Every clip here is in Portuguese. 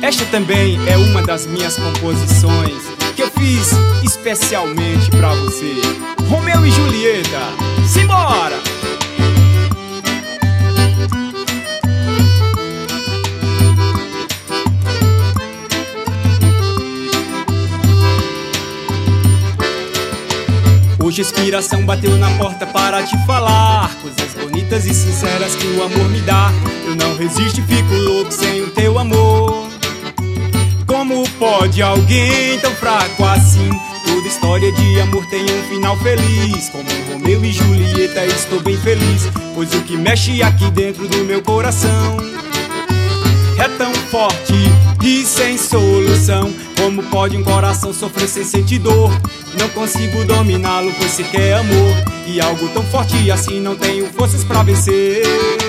Esta também é uma das minhas composições que eu fiz especialmente pra você. Romeu e Julieta, simbora! Hoje a inspiração bateu na porta para te falar coisas bonitas e sinceras que o amor me dá. Eu não resisto e fico louco sem o teu amor. Como pode alguém tão fraco assim? Toda história de amor tem um final feliz. Como Romeu e Julieta estou bem feliz, pois o que mexe aqui dentro do meu coração é tão forte e sem solução. Como pode um coração sofrer sem sentir dor? Não consigo dominá-lo, pois sequer amor. E algo tão forte assim não tenho forças pra vencer.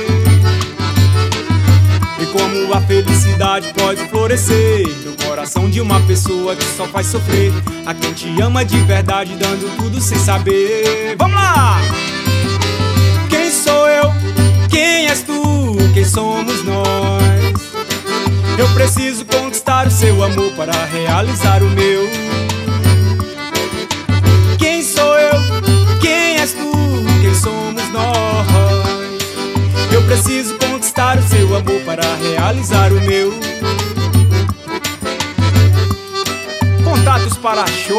E como a felicidade pode florescer no coração de uma pessoa que só faz sofrer a quem te ama de verdade, dando tudo sem saber. Vamos lá! Quem sou eu? Quem és tu? Quem somos nós? Eu preciso conquistar o seu amor para realizar o meu. Quem sou eu? Quem és tu? Quem somos nós? Eu preciso conquistar o seu amor para realizar o meu. Contatos para show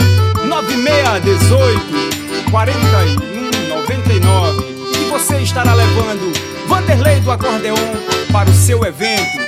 9618 4199. E você estará levando Vanderlei do Acordeon para o seu evento.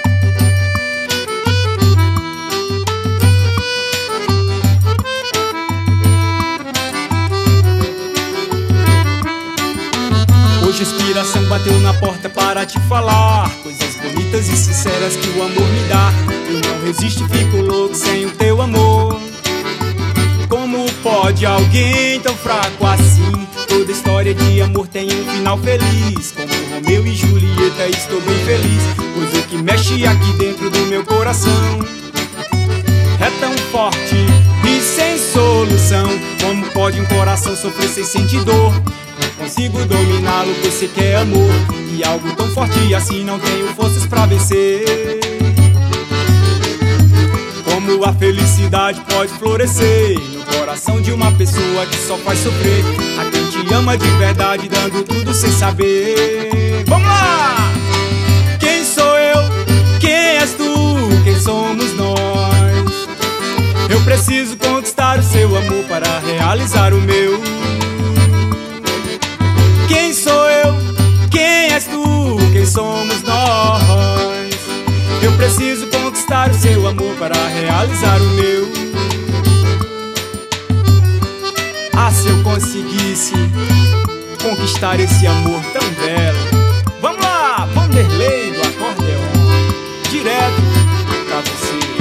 Hoje a inspiração bateu na porta para te falar coisas bonitas e sinceras que o amor me dá. Eu não resisto e fico louco sem o teu amor. Como pode alguém tão fraco assim? Toda história de amor tem um final feliz. Como Romeu e Julieta estou bem feliz, pois o que mexe aqui dentro do meu coração é tão forte e sem solução. Como pode um coração sofrer sem sentir dor? Não consigo dominá-lo, pois sequer amor. E algo tão forte assim não tenho forças pra vencer. Como a felicidade pode florescer no coração de uma pessoa que só faz sofrer a quem te ama de verdade, dando tudo sem saber. Vamos lá! Quem sou eu? Quem és tu? Quem somos nós? Eu preciso conquistar o seu amor para realizar o meu. Quem sou eu? Quem és tu? Quem somos nós? Eu preciso conquistar o seu amor para realizar o meu. Ah, se eu conseguisse conquistar esse amor tão belo. Vamos lá, Vanderlei do Acordeon, direto pra você.